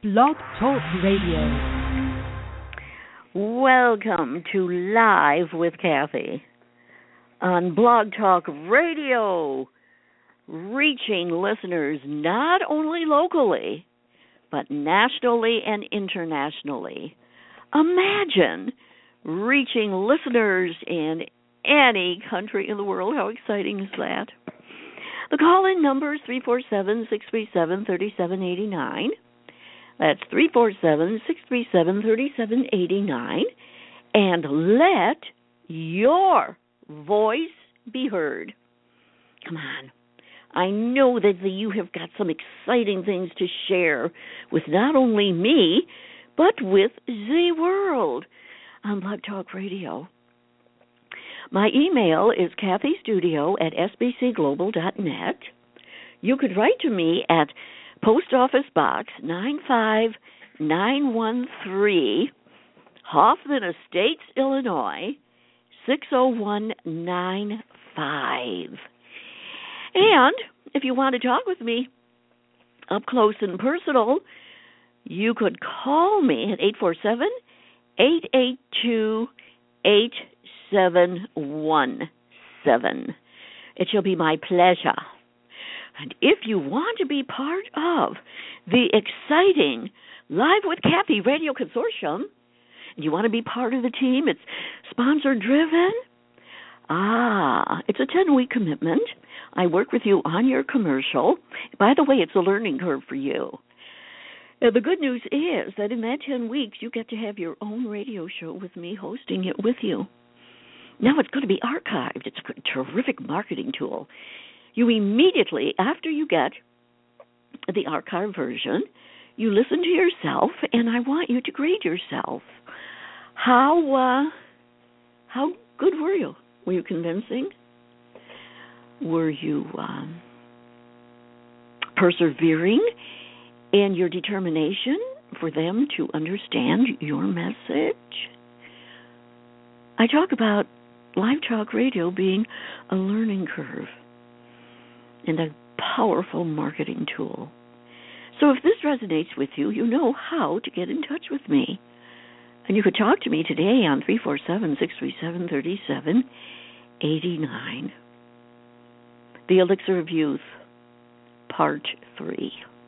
Blog Talk Radio. Welcome to Live with Kathy on Blog Talk Radio, reaching listeners not only locally, but nationally and internationally. Imagine reaching listeners in any country in the world. How exciting is that? The call-in number is 347-637-3789. That's 347-637-3789. And let your voice be heard. Come on. I know that you have got some exciting things to share with not only me, but with the world on Blog Talk Radio. My email is kathystudio@sbcglobal.net. You could write to me at Post Office Box 95913, Hoffman Estates, Illinois, 60195. And if you want to talk with me up close and personal, you could call me at 847-882-8717. It shall be my pleasure. And if you want to be part of the exciting Live with Kathy Radio Consortium, and you want to be part of the team, it's sponsor-driven. It's a 10-week commitment. I work with you on your commercial. By the way, it's a learning curve for you. The good news is that in that 10 weeks, you get to have your own radio show with me hosting it with you. Now it's going to be archived. It's a terrific marketing tool. You immediately, after you get the archive version, you listen to yourself, and I want you to grade yourself. How good were you? Were you convincing? Were you persevering in your determination for them to understand your message? I talk about Live Talk Radio being a learning curve and a powerful marketing tool. So if this resonates with you, you know how to get in touch with me. And you could talk to me today on 347-637-3789. The Elixir of Youth, Part 3.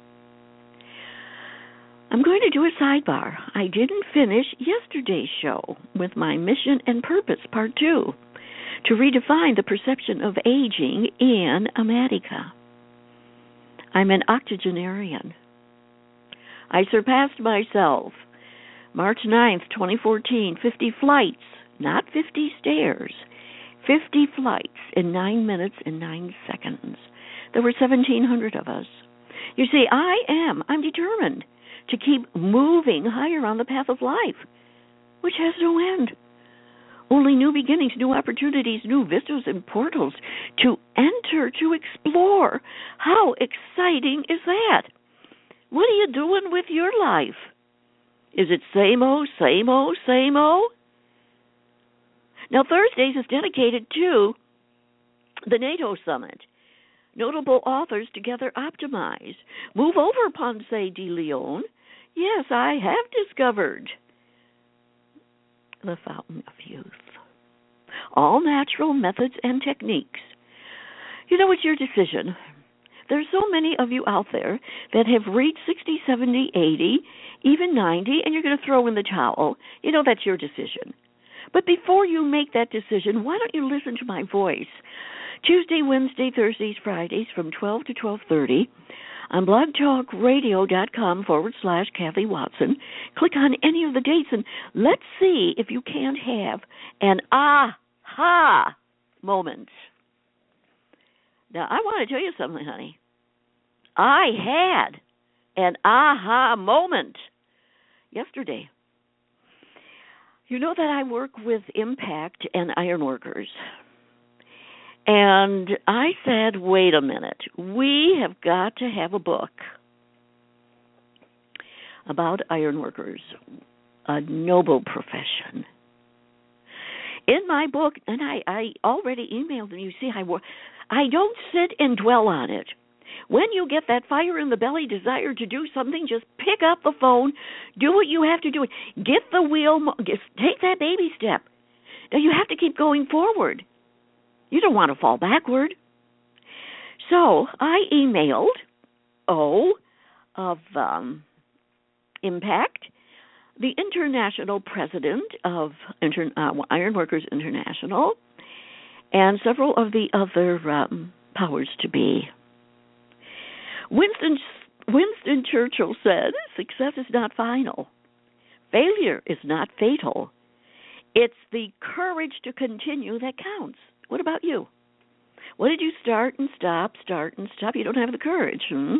I'm going to do a sidebar. I didn't finish yesterday's show with my mission and purpose, Part 2, to redefine the perception of aging in America. I'm an octogenarian. I surpassed myself. March 9th, 2014, 50 flights, not 50 stairs, 50 flights in 9 minutes and 9 seconds. There were 1,700 of us. You see, I'm determined to keep moving higher on the path of life, which has no end. Only new beginnings, new opportunities, new vistas and portals to enter, to explore. How exciting is that? What are you doing with your life? Is it same old, same old, same old? Now, Thursdays is dedicated to the NATO Summit. Notable authors together optimize. Move over, Ponce de Leon. Yes, I have discovered the Fountain of Youth. All natural methods and techniques. You know, it's your decision. There's so many of you out there that have reached 60, 70, 80, even 90, and you're going to throw in the towel. You know, that's your decision. But before you make that decision, why don't you listen to my voice? Tuesday, Wednesday, Thursdays, Fridays from 12 to 12:30 on blogtalkradio.com/Kathy Watson. Click on any of the dates and let's see if you can't have an aha moment. Now, I want to tell you something, honey. I had an aha moment yesterday. You know that I work with Impact and Ironworkers. And I said, wait a minute. We have got to have a book about ironworkers, a noble profession. In my book, and I already emailed them, you see, I don't sit and dwell on it. When you get that fire in the belly, desire to do something, just pick up the phone, do what you have to do. Get the wheel, take that baby step. Now you have to keep going forward. You don't want to fall backward. So I emailed of Impact, the international president of Ironworkers International, and several of the other powers to be. Winston Churchill said, "Success is not final. Failure is not fatal. It's the courage to continue that counts." What about you? What did you start and stop? You don't have the courage.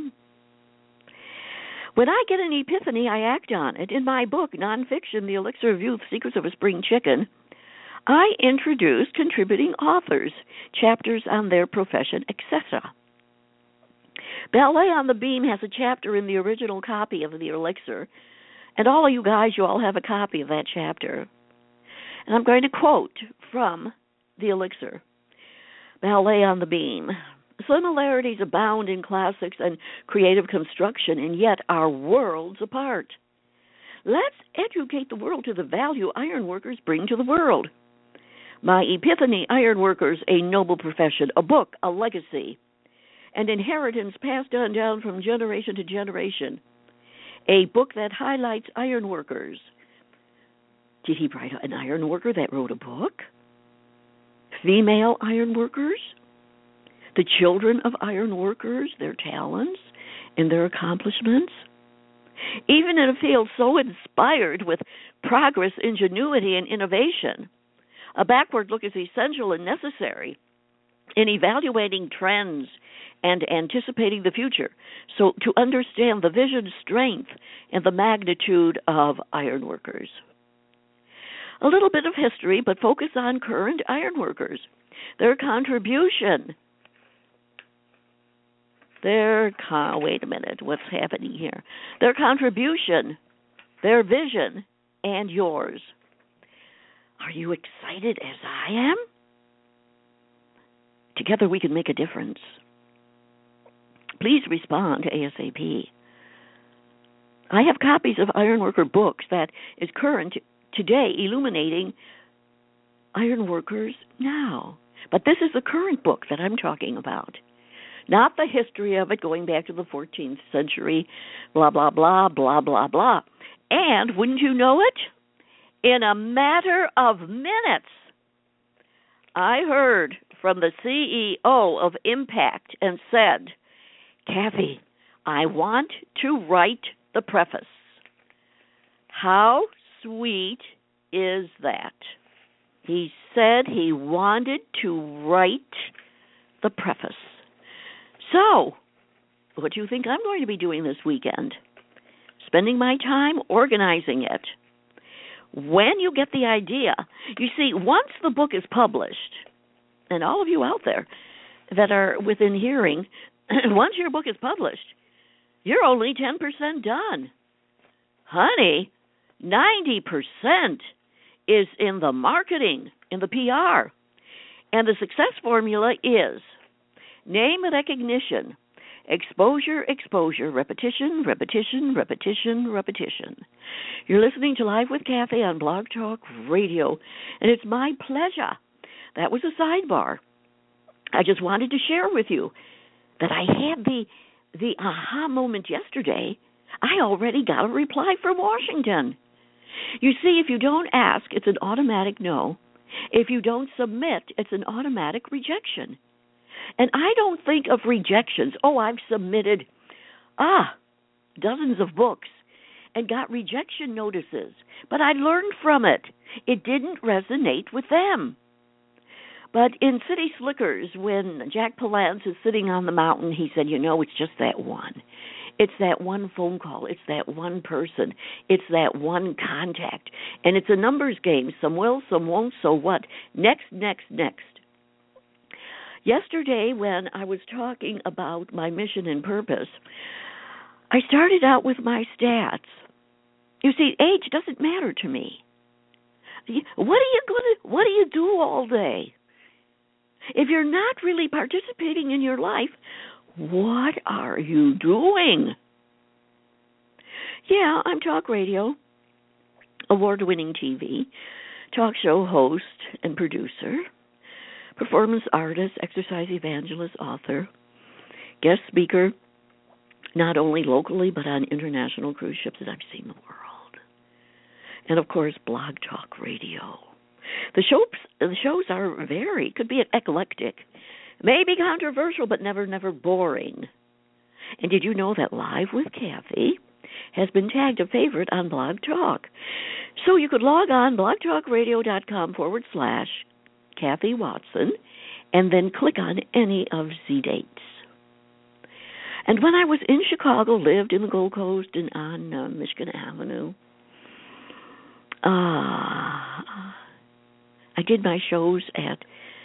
When I get an epiphany, I act on it. In my book, Nonfiction, The Elixir of Youth, Secrets of a Spring Chicken, I introduce contributing authors, chapters on their profession, etc. Ballet on the Beam has a chapter in the original copy of The Elixir, and all of you guys, you all have a copy of that chapter. And I'm going to quote from The Elixir. Ballet on the Beam. Similarities abound in classics and creative construction, and yet are worlds apart. Let's educate the world to the value ironworkers bring to the world. My epiphany, Ironworkers, a noble profession, a book, a legacy, an inheritance passed on down from generation to generation. A book that highlights ironworkers. Did he write an ironworker that wrote a book? Female ironworkers? The children of ironworkers, their talents and their accomplishments? Even in a field so inspired with progress, ingenuity, and innovation, a backward look is essential and necessary in evaluating trends and anticipating the future, so to understand the vision, strength, and the magnitude of ironworkers. A little bit of history, but focus on current ironworkers, their contribution. Wait a minute, what's happening here? Their contribution, their vision, and yours. Are you excited as I am? Together we can make a difference. Please respond ASAP. I have copies of Ironworker books that is current today, illuminating ironworkers now. But this is the current book that I'm talking about. Not the history of it going back to the 14th century, blah, blah, blah, blah, blah, blah. And wouldn't you know it? In a matter of minutes, I heard from the CEO of Impact and said, "Kathy, I want to write the preface." How sweet is that? He said he wanted to write the preface. So, what do you think I'm going to be doing this weekend? Spending my time organizing it. When you get the idea, you see, once the book is published, and all of you out there that are within hearing, once your book is published, you're only 10% done. Honey, 90% is in the marketing, in the PR. And the success formula is name recognition, exposure, exposure, repetition, repetition, repetition, repetition. You're listening to Live with Kathy on Blog Talk Radio, and it's my pleasure. That was a sidebar. I just wanted to share with you that I had the aha moment yesterday. I already got a reply from Washington. You see, if you don't ask, it's an automatic no. If you don't submit, it's an automatic rejection. And I don't think of rejections. Oh, I've submitted dozens of books and got rejection notices. But I learned from it. It didn't resonate with them. But in City Slickers, when Jack Palance is sitting on the mountain, he said, it's just that one. It's that one phone call. It's that one person. It's that one contact. And it's a numbers game. Some will, some won't, so what? Next, next, next. Yesterday, when I was talking about my mission and purpose, I started out with my stats. You see, age doesn't matter to me. What do you do all day? If you're not really participating in your life, What are you doing? Yeah, I'm talk radio, award-winning TV, talk show host and producer, performance artist, exercise evangelist, author, guest speaker, not only locally but on international cruise ships that I've seen the world. And of course, Blog Talk Radio. The shows are varied, could be eclectic, maybe controversial, but never boring. And did you know that Live with Kathy has been tagged a favorite on Blog Talk? So you could log on blogtalkradio.com/Kathy Watson and then click on any of the dates. And when I was in Chicago, lived in the Gold Coast and on Michigan Avenue, I did my shows at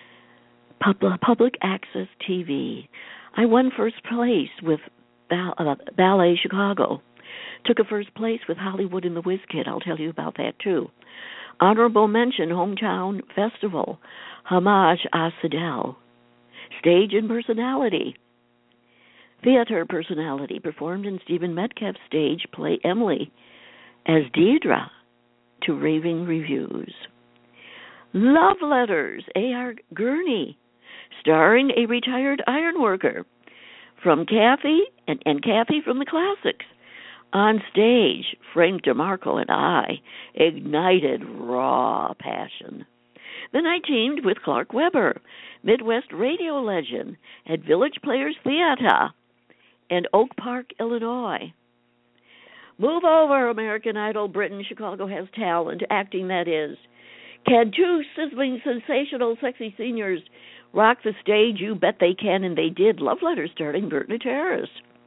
Public Access TV. I won first place with Ballet Chicago. Took a first place with Hollywood and the Whiz Kid. I'll tell you about that, too. Honorable mention, Hometown Festival, Homage à Sidel. Stage and personality. Theater personality, performed in Stephen Metcalf's stage play Emily as Deidre, to raving reviews. Love Letters, A.R. Gurney, starring a retired ironworker, from Kathy and Kathy from the Classics. On stage, Frank DeMarco and I ignited raw passion. Then I teamed with Clark Weber, Midwest radio legend, at Village Players Theater in Oak Park, Illinois. Move over, American Idol, Britain, Chicago Has Talent, acting that is. Can two sizzling, sensational, sexy seniors rock the stage? You bet they can, and they did. Love Letters starring Bert Nateris.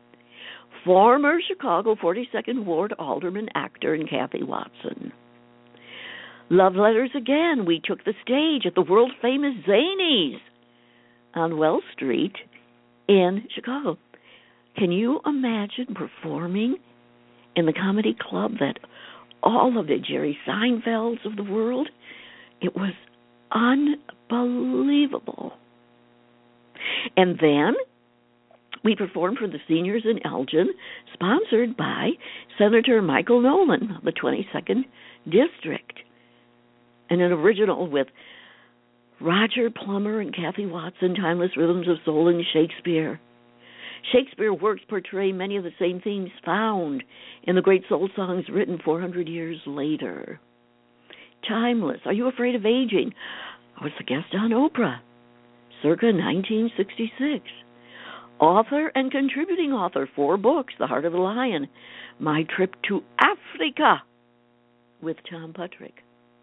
Former Chicago 42nd Ward Alderman, actor, and Kathy Watson. Love Letters again. We took the stage at the world-famous Zanies on Wells Street in Chicago. Can you imagine performing in the comedy club that all of the Jerry Seinfelds of the world? It was unbelievable. And then we performed for the seniors in Elgin, sponsored by Senator Michael Nolan of the 22nd District. And an original with Roger Plummer and Kathy Watson, Timeless Rhythms of Soul and Shakespeare. Shakespeare works portray many of the same themes found in the great soul songs written 400 years later. Timeless. Are You Afraid of Aging? I was a guest on Oprah, circa 1966. Author and contributing author, 4 books, The Heart of the Lion, My Trip to Africa with Tom Puttrick.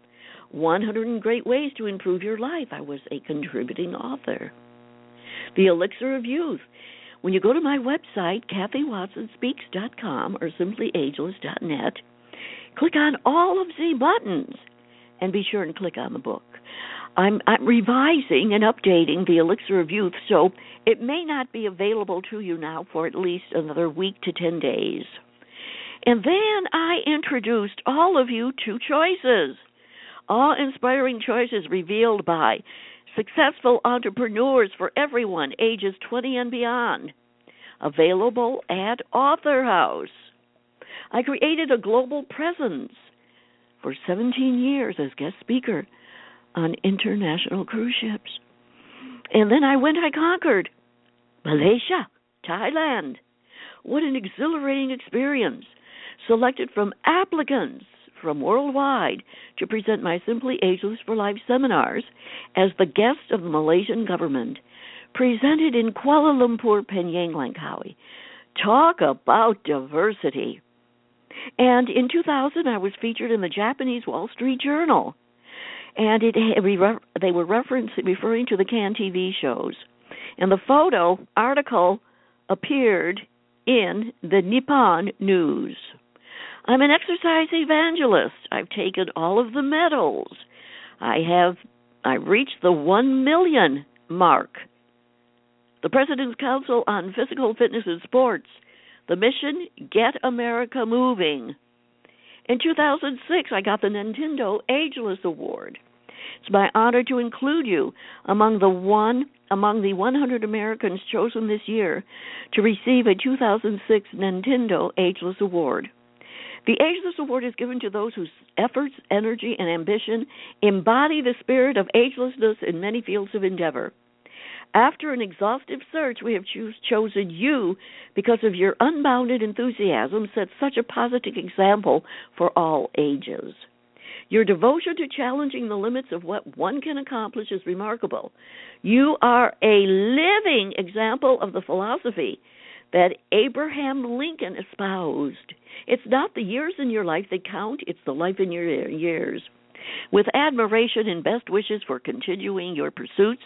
100 Great Ways to Improve Your Life. I was a contributing author. The Elixir of Youth. When you go to my website, KathyWatsonSpeaks.com or SimplyAgeless.net, click on all of the buttons and be sure and click on the book. I'm revising and updating the Elixir of Youth, so it may not be available to you now for at least another week to 10 days. And then I introduced all of you to choices, awe-inspiring choices revealed by successful entrepreneurs for everyone, ages 20 and beyond, available at Author House. I created a global presence for 17 years as guest speaker on international cruise ships. And then I conquered Malaysia, Thailand. What an exhilarating experience. Selected from applicants from worldwide to present my Simply Ageless for Life seminars as the guest of the Malaysian government, presented in Kuala Lumpur, Penang, Langkawi. Talk about diversity. And in 2000, I was featured in the Japanese Wall Street Journal. And they were referring to the Can TV shows. And the article appeared in the Nippon News. I'm an exercise evangelist. I've taken all of the medals. I reached the 1 million mark. The President's Council on Physical Fitness and Sports. The mission, Get America Moving. In 2006, I got the Nintendo Ageless Award. It's my honor to include you among the 100 Americans chosen this year to receive a 2006 Nintendo Ageless Award. The Ageless Award is given to those whose efforts, energy, and ambition embody the spirit of agelessness in many fields of endeavor. After an exhaustive search, we have chosen you because of your unbounded enthusiasm set such a positive example for all ages. Your devotion to challenging the limits of what one can accomplish is remarkable. You are a living example of the philosophy that Abraham Lincoln espoused. It's not the years in your life that count, it's the life in your years. With admiration and best wishes for continuing your pursuits,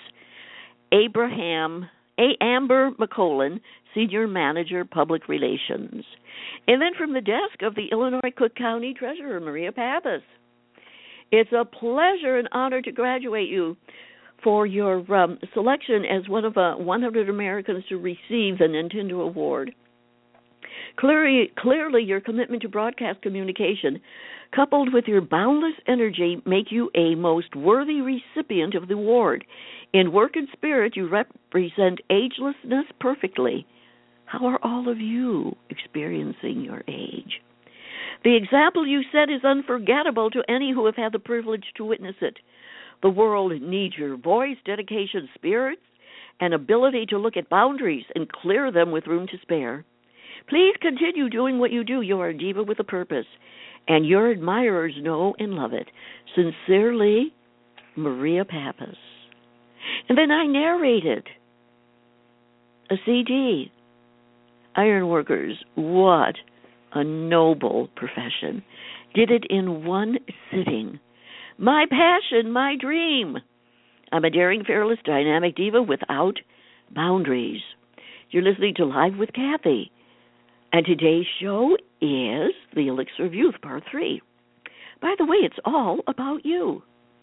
Amber McCollin, Senior Manager, Public Relations. And then from the desk of the Illinois Cook County Treasurer, Maria Pappas. It's a pleasure and honor to graduate you for your selection as one of 100 Americans to receive the Nintendo Award. Clearly, your commitment to broadcast communication, coupled with your boundless energy, make you a most worthy recipient of the award. In work and spirit, you represent agelessness perfectly. How are all of you experiencing your age? The example you set is unforgettable to any who have had the privilege to witness it. The world needs your voice, dedication, spirit, and ability to look at boundaries and clear them with room to spare. Please continue doing what you do. You are a diva with a purpose, and your admirers know and love it. Sincerely, Maria Pappas. And then I narrated a CD. Ironworkers, what a noble profession. Did it in one sitting. My passion, my dream. I'm a daring, fearless, dynamic diva without boundaries. You're listening to Live with Kathy. And today's show is The Elixir of Youth, Part 3. By the way, it's all about you.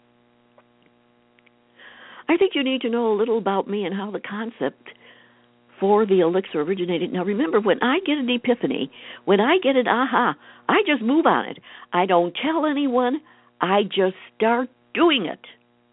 I think you need to know a little about me and how the concept for the elixir originated. Now remember, when I get an epiphany, when I get an aha, I just move on it. I don't tell anyone. I just start doing it.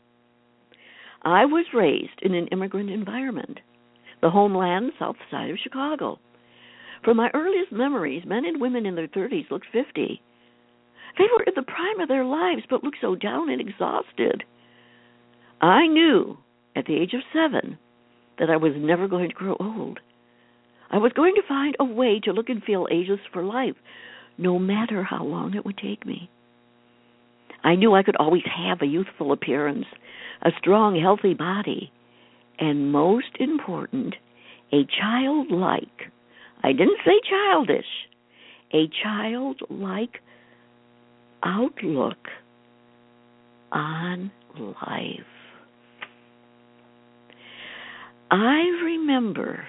I was raised in an immigrant environment, the homeland south side of Chicago. From my earliest memories, men and women in their 30s looked 50. They were in the prime of their lives, but looked so down and exhausted. I knew at the age of 7 that I was never going to grow old. I was going to find a way to look and feel ageless for life, no matter how long it would take me. I knew I could always have a youthful appearance, a strong, healthy body, and most important, a childlike, I didn't say childish, a childlike outlook on life. I remember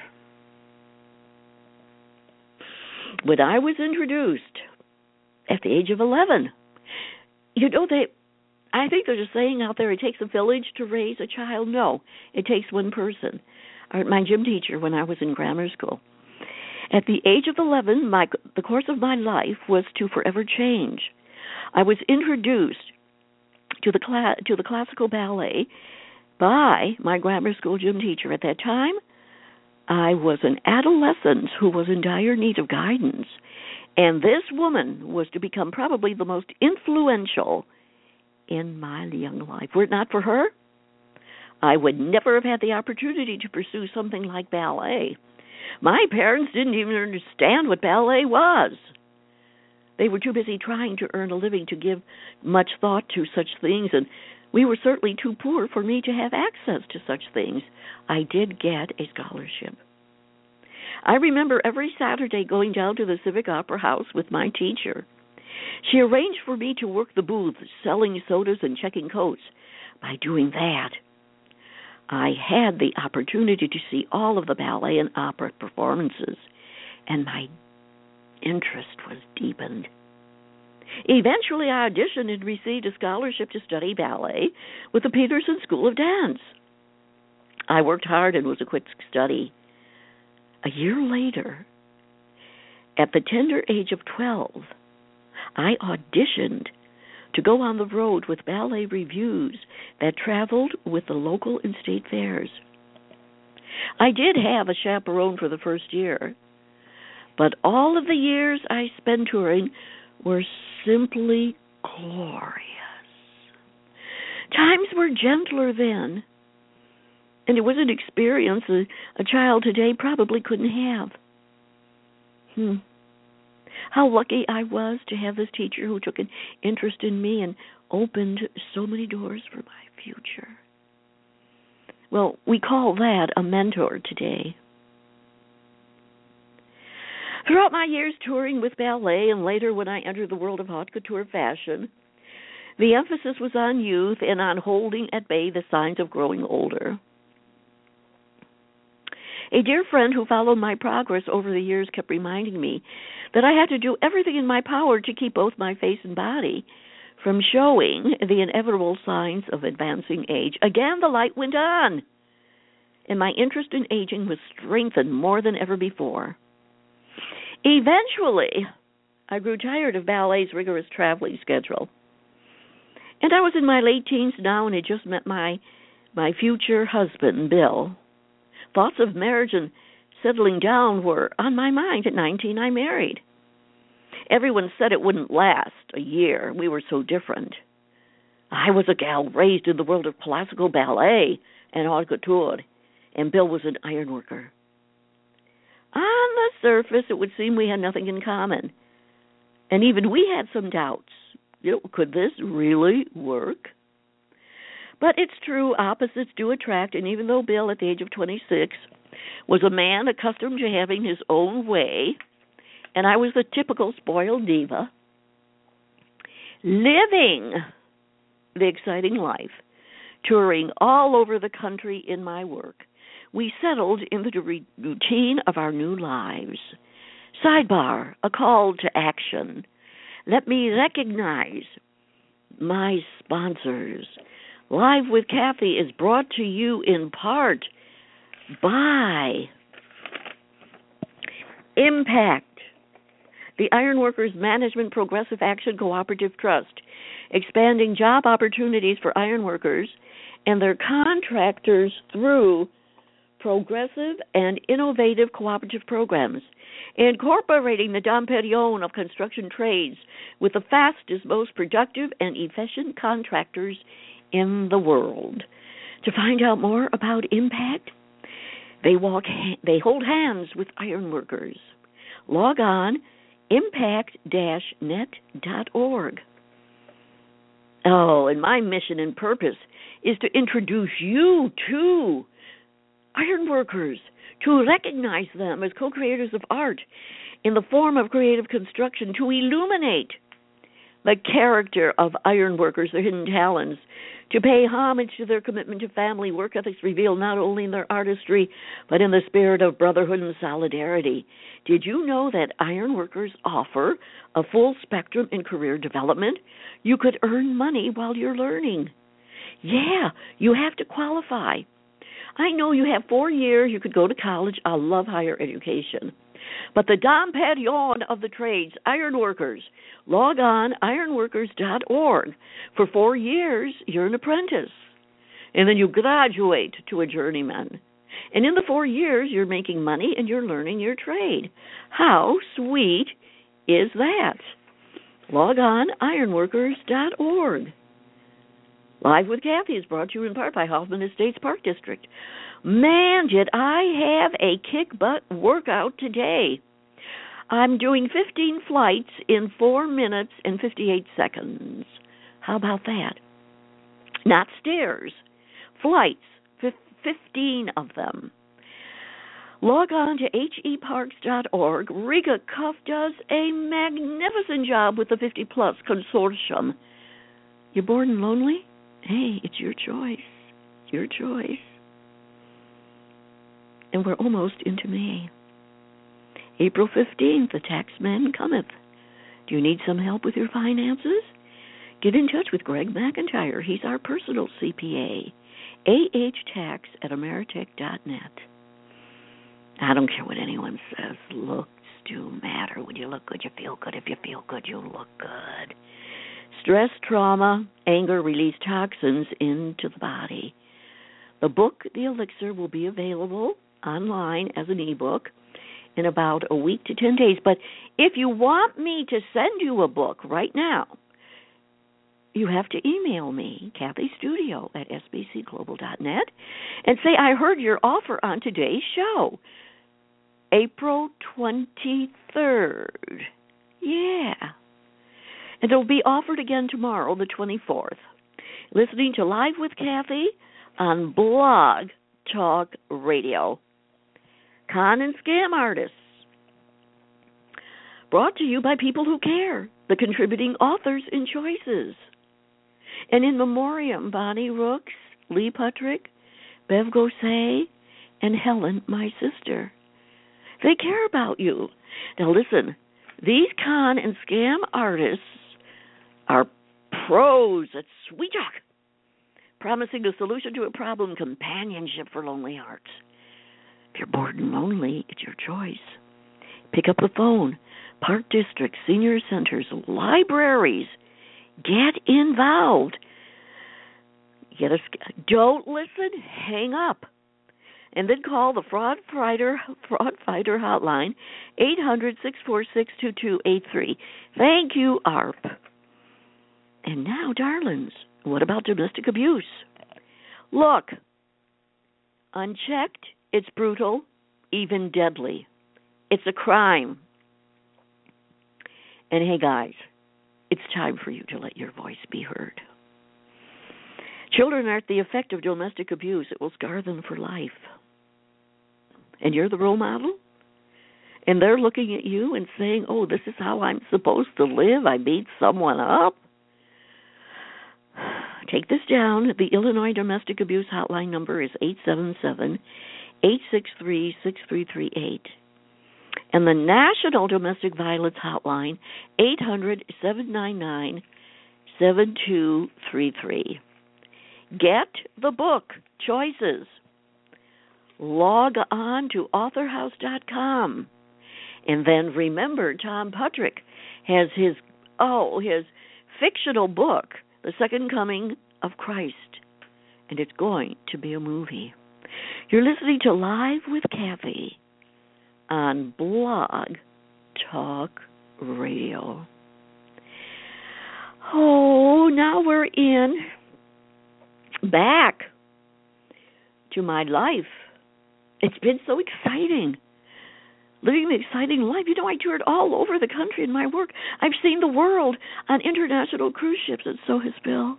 when I was introduced at the age of 11. You know, I think there's a saying out there, it takes a village to raise a child. No, it takes one person. My gym teacher when I was in grammar school. At the age of 11, the course of my life was to forever change. I was introduced to the classical ballet by my grammar school gym teacher. At that time, I was an adolescent who was in dire need of guidance, and this woman was to become probably the most influential in my young life. Were it not for her, I would never have had the opportunity to pursue something like ballet. My parents didn't even understand what ballet was. They were too busy trying to earn a living to give much thought to such things, and we were certainly too poor for me to have access to such things. I did get a scholarship. I remember every Saturday going down to the Civic Opera House with my teacher. She arranged for me to work the booths, selling sodas and checking coats. By doing that, I had the opportunity to see all of the ballet and opera performances, and my interest was deepened. Eventually, I auditioned and received a scholarship to study ballet with the Peterson School of Dance. I worked hard and was a quick study. A year later, at the tender age of 12, I auditioned to go on the road with ballet revues that traveled with the local and state fairs. I did have a chaperone for the first year, but all of the years I spent touring were simply glorious. Times were gentler then, and it was an experience a child today probably couldn't have. How lucky I was to have this teacher who took an interest in me and opened so many doors for my future. Well, we call that a mentor today. Throughout my years touring with ballet and later when I entered the world of haute couture fashion, the emphasis was on youth and on holding at bay the signs of growing older. A dear friend who followed my progress over the years kept reminding me that I had to do everything in my power to keep both my face and body from showing the inevitable signs of advancing age. Again, the light went on, and my interest in aging was strengthened more than ever before. Eventually, I grew tired of ballet's rigorous traveling schedule, and I was in my late teens now and had just met my future husband, Bill. Thoughts of marriage and settling down were on my mind. At 19, I married. Everyone said it wouldn't last a year. We were so different. I was a gal raised in the world of classical ballet and haute couture, and Bill was an ironworker. On the surface, it would seem we had nothing in common, and even we had some doubts. Could this really work? But it's true, opposites do attract, and even though Bill, at the age of 26, was a man accustomed to having his own way, and I was the typical spoiled diva, living the exciting life, touring all over the country in my work, we settled into the routine of our new lives. Sidebar, a call to action. Let me recognize my sponsors. Live with Kathy is brought to you in part by Impact, the Ironworkers Management Progressive Action Cooperative Trust, expanding job opportunities for ironworkers and their contractors through progressive and innovative cooperative programs, incorporating the Dom Perignon of construction trades with the fastest, most productive, and efficient contractors in the world. To find out more about Impact, they hold hands with ironworkers. Log on impact-net.org. Oh, and my mission and purpose is to introduce you to ironworkers, to recognize them as co-creators of art in the form of creative construction, to illuminate the character of ironworkers, their hidden talents, to pay homage to their commitment to family work ethics revealed not only in their artistry, but in the spirit of brotherhood and solidarity. Did you know that ironworkers offer a full spectrum in career development? You could earn money while you're learning. Yeah, you have to qualify. I know you have 4 years, you could go to college. I love higher education. But the Dom Perignon of the trades, ironworkers, log on ironworkers.org. For 4 years, you're an apprentice. And then you graduate to a journeyman. And in the 4 years, you're making money and you're learning your trade. How sweet is that? Log on ironworkers.org. Live with Kathy is brought to you in part by Hoffman Estates Park District. Man, did I have a kick-butt workout today. I'm doing 15 flights in 4 minutes and 58 seconds. How about that? Not stairs. Flights, 15 of them. Log on to heparks.org. Riga Cuff does a magnificent job with the 50-plus consortium. You're bored and lonely? Hey, it's your choice. Your choice. And we're almost into May. April 15th, the taxman cometh. Do you need some help with your finances? Get in touch with Greg McIntyre. He's our personal CPA. ahtax@ameritech.net. I don't care what anyone says. Looks do matter. When you look good, you feel good. If you feel good, you look good. Stress, trauma, anger release toxins into the body. The book, The Elixir, will be available online as an ebook in about a week to 10 days. But if you want me to send you a book right now, you have to email me, kathystudio@sbcglobal.net, and say, I heard your offer on today's show, April 23rd. Yeah. And it'll be offered again tomorrow, the 24th. Listening to Live with Kathy on Blog Talk Radio. Con and Scam Artists. Brought to you by people who care, the contributing authors in Choices. And in memoriam, Bonnie Rooks, Lee Puttrick, Bev Gosay, and Helen, my sister. They care about you. Now listen, these con and scam artists are pros at sweet talk, promising a solution to a problem, companionship for lonely hearts. If you're bored and lonely, it's your choice. Pick up the phone. Park districts, senior centers, libraries. Get involved. Don't listen, hang up. And then call the Fraud Fighter hotline, 800-646-2283. Thank you, ARP. And now, darlings, what about domestic abuse? Look, unchecked, it's brutal, even deadly. It's a crime. And hey, guys, it's time for you to let your voice be heard. Children are at the effect of domestic abuse. It will scar them for life. And you're the role model? And they're looking at you and saying, oh, this is how I'm supposed to live. I beat someone up. Take this down. The Illinois Domestic Abuse Hotline number is 877-863-6338. And the National Domestic Violence Hotline, 800-799-7233. Get the book, Choices. Log on to authorhouse.com. And then remember, Tom Puttrick has his fictional book, The Second Coming of Christ. And it's going to be a movie. You're listening to Live with Kathy on Blog Talk Radio. Oh, now we're back to my life. It's been so exciting. Living the exciting life. You know, I toured all over the country in my work. I've seen the world on international cruise ships, and so has Bill.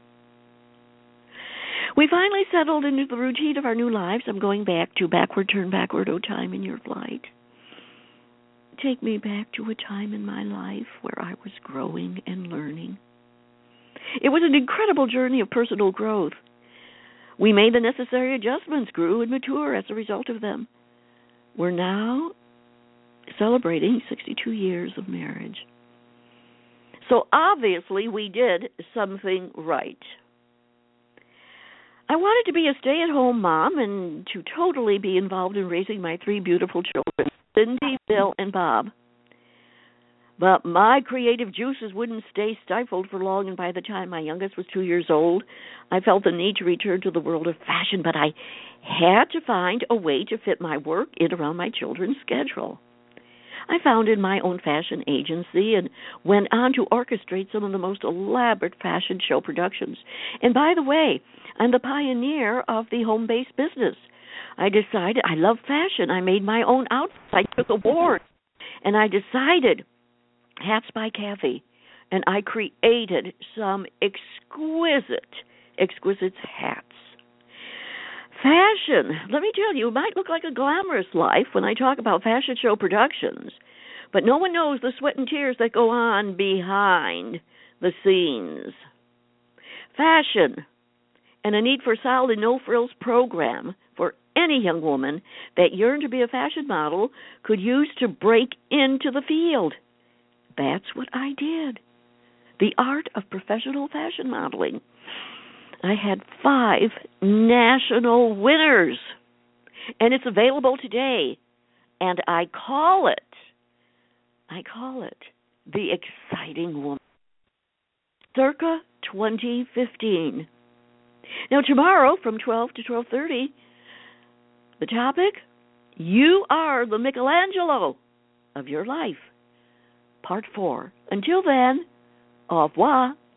We finally settled into the routine of our new lives. I'm going back to turn backward, O time in your flight. Take me back to a time in my life where I was growing and learning. It was an incredible journey of personal growth. We made the necessary adjustments, grew and matured as a result of them. We're now celebrating 62 years of marriage. So obviously we did something right. I wanted to be a stay-at-home mom and to totally be involved in raising my three beautiful children, Cindy, Bill, and Bob. But my creative juices wouldn't stay stifled for long, and by the time my youngest was 2 years old, I felt the need to return to the world of fashion, but I had to find a way to fit my work in around my children's schedule. I founded my own fashion agency and went on to orchestrate some of the most elaborate fashion show productions. And by the way, I'm the pioneer of the home-based business. I decided I love fashion. I made my own outfits. I took awards. And I decided Hats by Kathy, and I created some exquisite hats. Fashion, let me tell you, it might look like a glamorous life when I talk about fashion show productions, but no one knows the sweat and tears that go on behind the scenes. Fashion, and a need for solid no-frills program for any young woman that yearned to be a fashion model could use to break into the field. That's what I did. The art of professional fashion modeling. I had 5 national winners, and it's available today. And I call it The Exciting Woman. circa 2015. Now, tomorrow from 12 to 12:30, the topic, You Are the Michelangelo of Your Life, Part 4. Until then, au revoir.